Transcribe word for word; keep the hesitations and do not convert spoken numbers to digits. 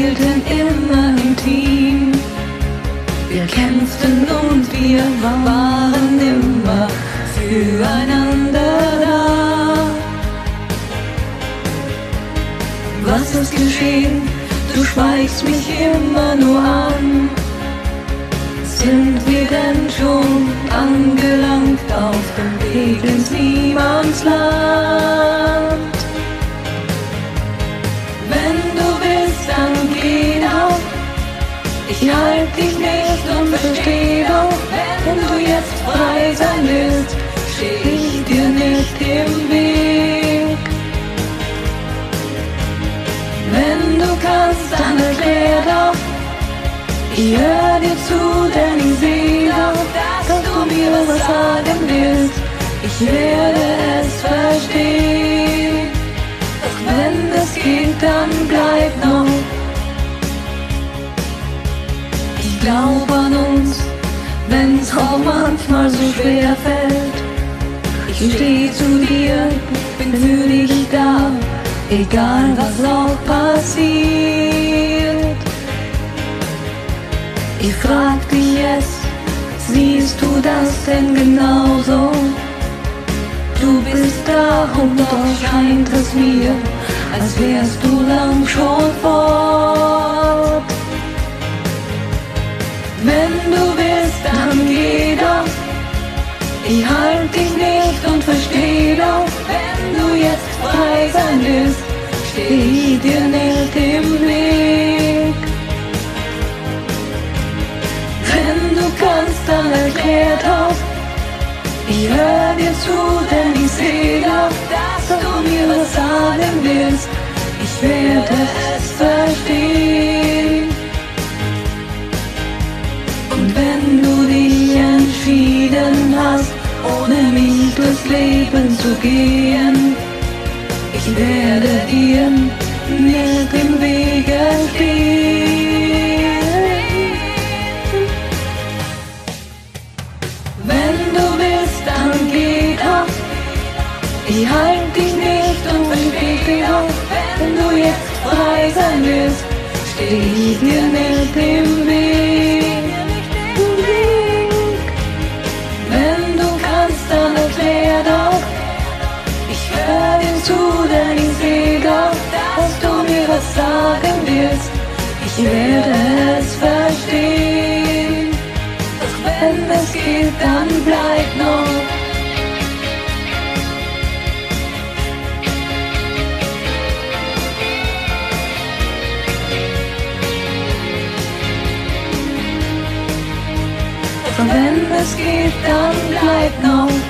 spielten immer im Team. Wir kämpften und wir waren immer füreinander da. Was ist geschehen? Du schweigst mich immer nur an. Sind wir denn schon angelangt auf dem Weg ins Niemandsland? Wenn du willst, dann geh doch. Ich halt dich nicht und versteh doch. Wenn du jetzt frei sein willst, steh ich dir nicht im Weg. Wenn du kannst, dann erklär doch. Ich hör dir zu, denn ich seh doch, dass du mir was sagen willst. Ich werde es verstehen. Doch wenn es geht, dann bleib noch. Ich glaub an uns, wenn's auch manchmal so schwer fällt. Ich steh zu dir, bin für dich da, egal was auch passiert. Ich frag dich jetzt, siehst du das denn genauso? Du bist da und doch scheint es mir, als wärst du lang schon fort. Wenn du willst, dann geh doch. Ich halt dich nicht und versteh doch. Wenn du jetzt frei sein willst, steh ich dir nicht im Weg. Wenn du kannst, dann erklär doch. Ich hör dir zu, denn ich seh doch, dass du mir was sagen willst. Ich werde es verstehen. Und wenn du dich entschieden hast, ohne mich durchs Leben zu gehen, ich werde dir nicht im Wege stehen. Wenn du willst, dann geh doch. Ich halt dich nicht und versteh doch. Wenn du jetzt frei sein willst, steh ich dir nicht im Weg. Wenn du kannst, dann erklär doch. Ich hör dir zu, denn ich seh doch, dass du mir was sagen willst. Ich werde es verstehen. Doch wenn es geht, dann bleib noch. Doch wenn es geht, dann bleib noch.